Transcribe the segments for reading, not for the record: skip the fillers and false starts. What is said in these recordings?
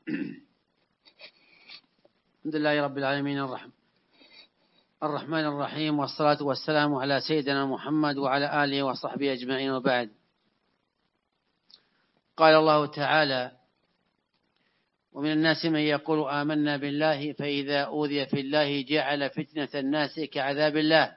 الحمد لله رب العالمين الرحمن الرحيم، والصلاة والسلام على سيدنا محمد وعلى آله وصحبه أجمعين، وبعد. قال الله تعالى: ومن الناس من يقول آمنا بالله فإذا أوذي في الله جعل فتنة الناس كعذاب الله.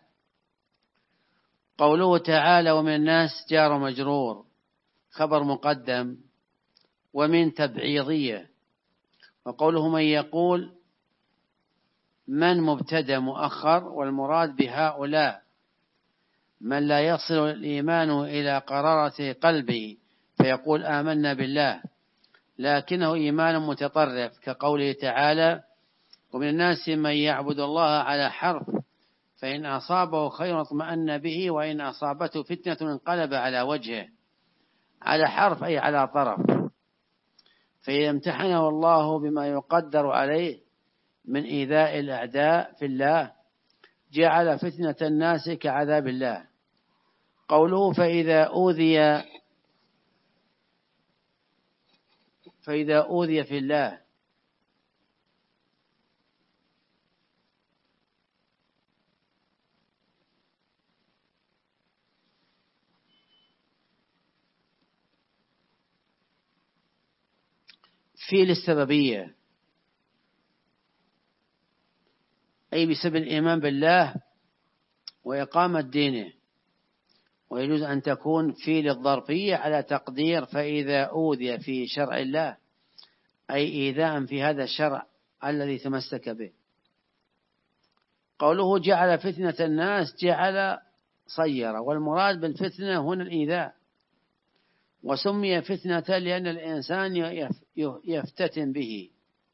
قوله تعالى ومن الناس جار مجرور، خبر مقدم، ومن تبعيضية. وقوله من يقول من مبتدأ مؤخر، والمراد بهؤلاء من لا يصل الإيمان إلى قرارة قلبه فيقول آمنا بالله، لكنه إيمان متطرف، كقوله تعالى ومن الناس من يعبد الله على حرف فإن أصابه خير اطمأن به وإن أصابته فتنة انقلب على وجهه. على حرف أي على طرف. فإذا امتحنه الله بما يقدر عليه من إيذاء الأعداء في الله جعل فتنة الناس كعذاب الله. قوله فإذا أوذي في الله، في للسببية، أي بسبب الإيمان بالله وإقامة دينه. ويجوز أن تكون في للظرفية على تقدير فإذا أوذي في شرع الله، أي إيذاء في هذا الشرع الذي تمسك به. قوله جعل فتنة الناس، جعل صير، والمراد بالفتنة هنا الإيذاء، وسمي فتنة لأن الإنسان يفتتن به.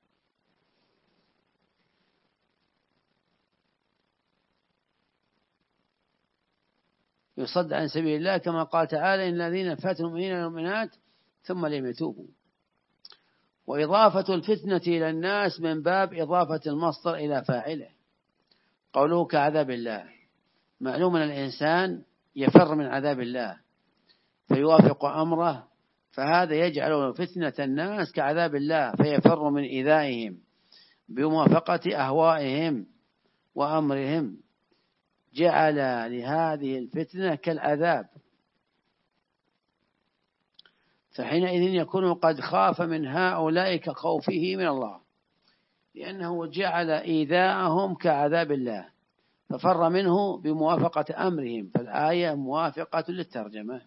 يصد عن سبيل الله، كما قال تعالى إن الذين فتنوا المؤمنين والمؤمنات ثم لم يتوبوا. وإضافة الفتنة إلى الناس من باب إضافة المصدر إلى فاعله. قوله كعذاب الله، معلوم أن الإنسان يفر من عذاب الله فيوافق أمره، فهذا يجعل فتنة الناس كعذاب الله، فيفر من إيذائهم بموافقة أهوائهم وأمرهم. جعل لهذه الفتنة كالعذاب، فحينئذ يكون قد خاف من هؤلاء كخوفه من الله، لأنه جعل إيذاءهم كعذاب الله ففر منه بموافقة أمرهم. فالآية موافقة للترجمة.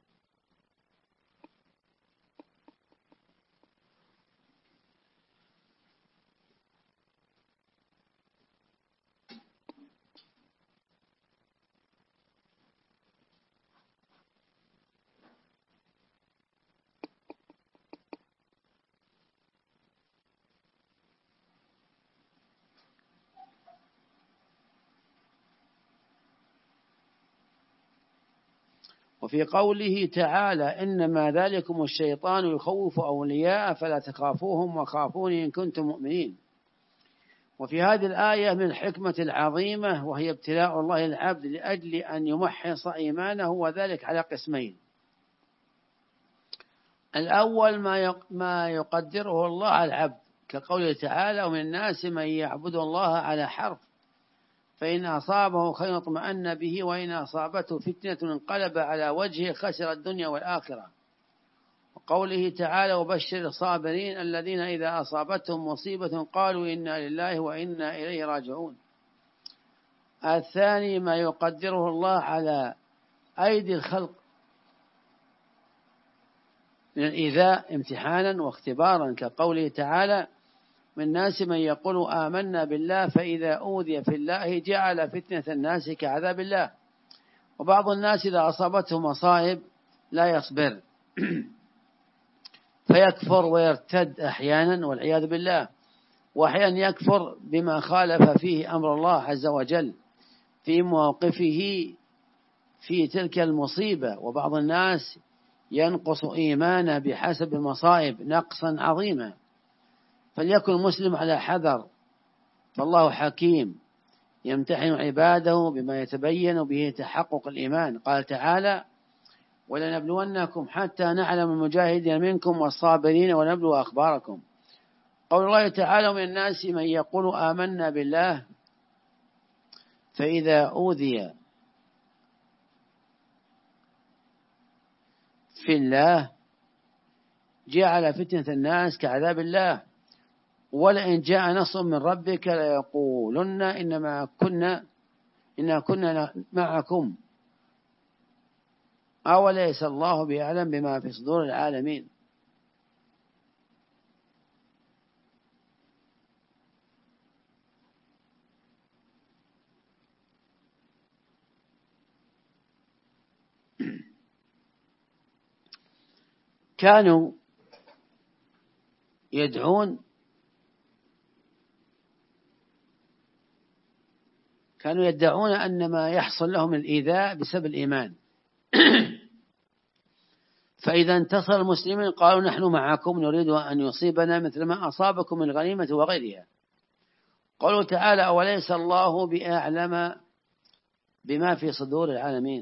وفي قوله تعالى إنما ذلكم الشيطان يخوف أولياء فلا تخافوهم وخافوني إن كنتم مؤمنين. وفي هذه الآية من الحكمة العظيمة، وهي ابتلاء الله العبد لأجل أن يمحص إيمانه، وذلك على قسمين. الأول ما يقدره الله على العبد، كقوله تعالى ومن الناس من يعبد الله على حرف فإن أصابه خير اطمأن به وإن أصابته فتنة انقلب على وجهه خسر الدنيا والآخرة. وقوله تعالى وبشر الصابرين الذين إذا أصابتهم مصيبة قالوا إنا لله وإنا إليه راجعون. الثاني ما يقدره الله على أيدي الخلق من الإيذاء امتحانا واختبارا، كقوله تعالى من الناس من يقول آمنا بالله فإذا أوذي في الله جعل فتنة الناس كعذاب الله. وبعض الناس إذا أصابته مصائب لا يصبر فيكفر ويرتد أحيانا والعياذ بالله، وأحيانا يكفر بما خالف فيه أمر الله عز وجل في موقفه في تلك المصيبة. وبعض الناس ينقص إيمانه بحسب المصائب نقصا عظيما، فليكن المسلم على حذر، فالله حكيم يمتحن عباده بما يتبين به تحقق الإيمان. قال تعالى ولنبلونكم حتى نعلم المجاهدين منكم والصابرين ونبلو أخباركم. قول الله تعالى: من الناس من يقول آمنا بالله فإذا أوذي في الله جعل فتنة الناس كعذاب الله ولئن جاء نصر من ربك ليقولن إنا كنا معكم أوليس الله بأعلم بما في صدور العالمين. كانوا يدعون يدعون أن ما يحصل لهم الإيذاء بسبب الإيمان فإذا انتصر المسلمين قالوا نحن معكم نريد أن يصيبنا مثل ما أصابكم من الغنيمة وغيرها. قالوا تعالى: أوليس الله بأعلم بما في صدور العالمين.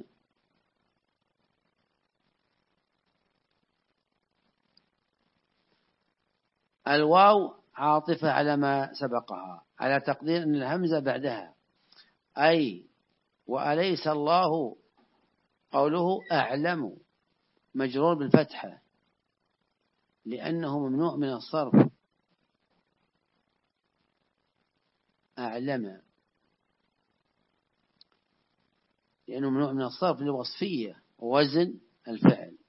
الواو عاطفة على ما سبقها على تقدير أن الهمزة بعدها، أي وأليس الله قوله أعلم مجرور بالفتحة لأنه ممنوع من الصرف. أعلم لأنه ممنوع من الصرف لوصفية ووزن الفعل.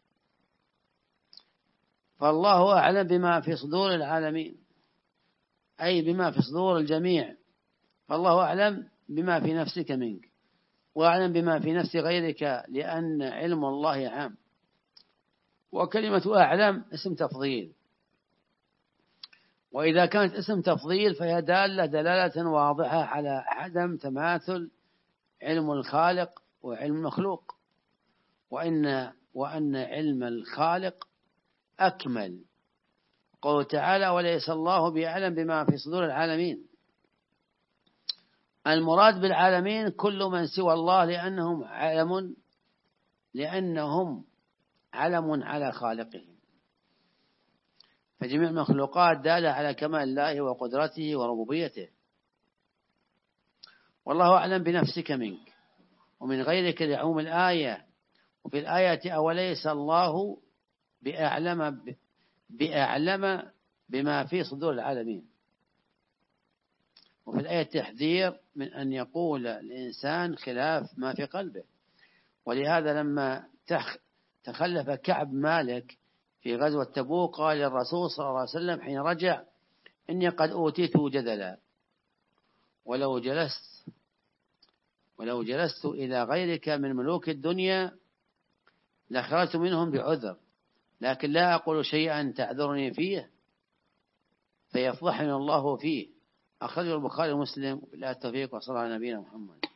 فالله أعلم بما في صدور العالمين أي بما في صدور الجميع. فالله أعلم بما في نفسك منك وأعلم بما في نفس غيرك لأن علم الله عام. وكلمة أعلم اسم تفضيل، وإذا كانت اسم تفضيل فهي دلالة واضحة على عدم تماثل علم الخالق وعلم المخلوق، وأن علم الخالق أكمل. قوله تعالى: وليس الله بأعلم بما في صدور العالمين. المراد بالعالمين كل من سوى الله لأنهم علم على خالقهم، فجميع المخلوقات دالة على كمال الله وقدرته وربوبيته. والله أعلم بنفسك منك ومن غيرك لعموم الآية. وفي الآية: أوليس الله بأعلم بما في صدور العالمين. وفي الآية تحذير من أن يقول الإنسان خلاف ما في قلبه. ولهذا لما تخلف كعب مالك في غزوة تبوك قال للرسول صلى الله عليه وسلم حين رجع: إني قد أوتيت جدلا ولو جلست إلى غيرك من ملوك الدنيا لخرجت منهم بعذر، لكن لا أقول شيئا تعذرني فيه فيفضحني الله فيه. أخرجه البخاري ومسلم. بالله التوفيق، وصلى على نبينا محمد.